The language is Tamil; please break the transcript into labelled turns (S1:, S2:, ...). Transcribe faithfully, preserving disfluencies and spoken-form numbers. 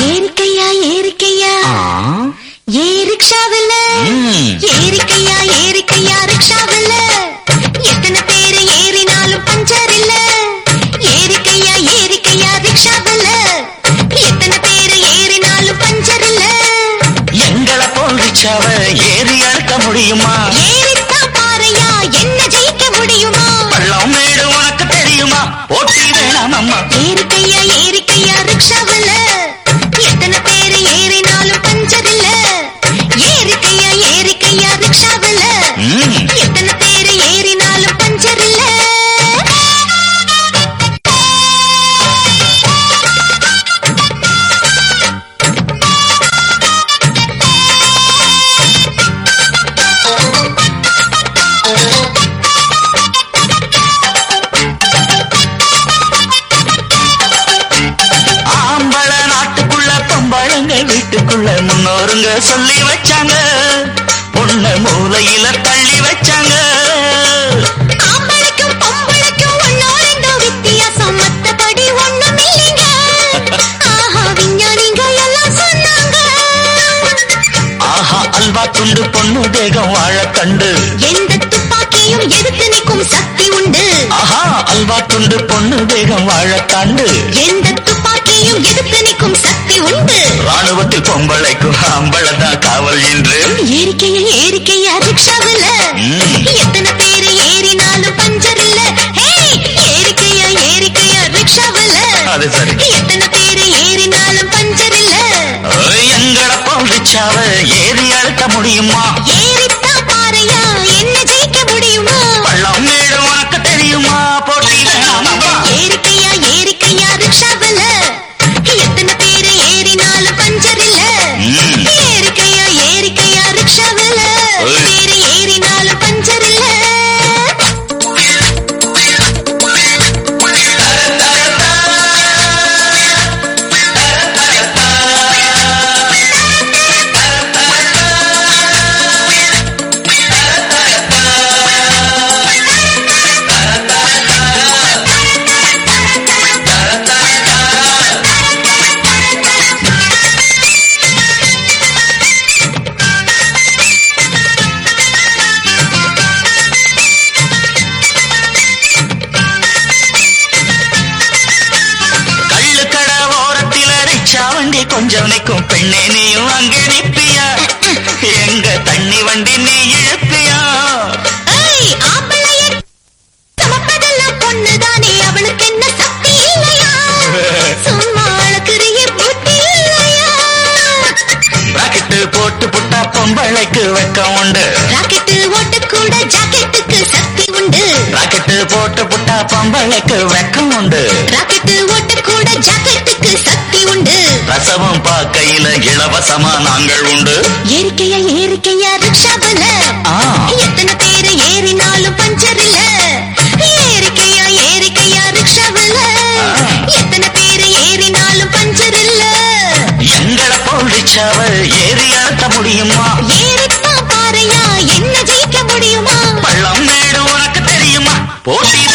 S1: ஏறிக்கையா ஏறிக்கையா ஏ ரிக்ஷாவில் ஏறிக்கையா ஏறிக்கையா ரிக்ஷாவில் எத்தனை பேரு ஏறினாலும் பஞ்சர் இல்ல. ஏறிக்கையா ஏறிக்கையா ரிக்ஷாவில் எத்தனை பேரு ஏறினாலும் பஞ்சர் இல்ல.
S2: எங்களை போல் ரிக்ஷாவை ஏறி அழுத்த முடியுமா?
S1: ஏறித்தான் பாறையா என்ன ஜெயிக்க முடியுமா?
S2: பள்ளம் மேடு உனக்கு தெரியுமா? போட்டி வேணாம் அம்மா.
S1: ஏறிக்கையா ஏறிக்கையா ரிக்ஷாவில் எத்தனை பேரு ஏறினாலும் பஞ்சர் இல்ல. ஏறிக்கையா ஏறிக்கையா ரிக்ஷாவில் எத்தனை பேரு ஏறினாலும் பஞ்சர் இல்ல.
S2: வீட்டுக்குள்ள முன்னோருங்க சொல்லி வச்சாங்க, பொண்ண மூலையில தள்ளி வச்சாங்க.
S1: ஆம்பளைக்கும் பொம்பளைக்கும் ஒன்னோ ரெண்டோ வித்தியாசம், மத்தபடி ஒண்ணும் இல்லைங்க. ஆஹா விஞ்ஞானிங்க எல்லாம் சொன்னாங்க.
S2: ஆஹா அல்வா துண்டு பொண்ணு தேகம் வாழத்தண்டு,
S1: எந்த துப்பாக்கியும் எதிர்த்து நிற்கும் சக்தி உண்டு.
S2: ஆஹா அல்வா துண்டு பொண்ணு தேகம் வாழத்தாண்டு,
S1: எந்த துப்பாக்கியும் எதிர்த்து நிற்கும் சக்தி உண்டு.
S2: ராணுவத்தில் பொம்பளைக்கும் அம்பளதான் காவல் என்று.
S1: ஏறிக்கையா ஏறிக்கையா ரிக்ஷாவில் எத்தனை பேரு ஏறினாலும் பஞ்சர் இல்ல. ஏறிக்கையா ஏறிக்கையா ரிக்ஷாவில்
S2: அது சரி,
S1: எத்தனை பேரு ஏறினாலும் பஞ்சர் இல்ல.
S2: எங்களை போல் ரிக்ஷாவை ஏறி அழுத்த முடியுமா?
S1: ஏறித்தான் பாறையா என்ன ஜெயிக்க முடியுமா?
S2: பள்ளம் மேடு உனக்கு தெரியுமா? போட்டி வேணாம் அம்மா.
S1: ஏறிக்கையா ஏறிக்கையா ரிக்ஷாவில் எத்தனை பேரு ஏறினாலும் பஞ்சர் இல்ல. ஏறிக்கையா ஏறிக்கையா ரிக்ஷாவில் பேரு ஏறினாலும் பஞ்சர் இல்ல.
S2: கொஞ்சம் நிற்கும் பெண்ணே நீயும் அங்கே நிற்பியா? எங்க தண்ணி வண்டி நீ இழுப்பியா?
S1: சமப்பதெல்லாம் பொண்ணுதானே, அவளுக்கு என்ன சக்தி இல்லையா? சும்மா அழகுறிய புத்தி இல்லையா?
S2: ராக்கெட்டு போட்டு புட்டா பொம்பளைக்கு வெக்கம் உண்டு.
S1: ராக்கெட்டு ஓட்டு கூட ஜாக்கெட்டுக்கு சக்தி உண்டு.
S2: ராக்கெட்டு போட்டு புட்டா பொம்பளைக்கு வெக்கம் உண்டு.
S1: ராக்கெட்டு ஓட்டு கூட ஜாக்கெட்டுக்கு சக்தி உண்டு.
S2: ரசமும் பாக்கையில இலவசமா நாங்கள் உண்டு.
S1: ஏறிக்கையா ஏறிக்கையா ரிக்ஷாவில் எத்தனை பேரு ஏறினாலும் பஞ்சர் இல்ல. ஏறிக்கையா ஏறிக்கையா ரிக்ஷாவில் எத்தனை பேரு ஏறினாலும் பஞ்சர் இல்ல.
S2: எங்களை போல் ரிக்ஷாவை ஏறி அழுத்த முடியுமா?
S1: ஏறித்தான் பாறையா என்ன ஜெயிக்க முடியுமா?
S2: பள்ளம் மேடு உனக்கு தெரியுமா? போட்டி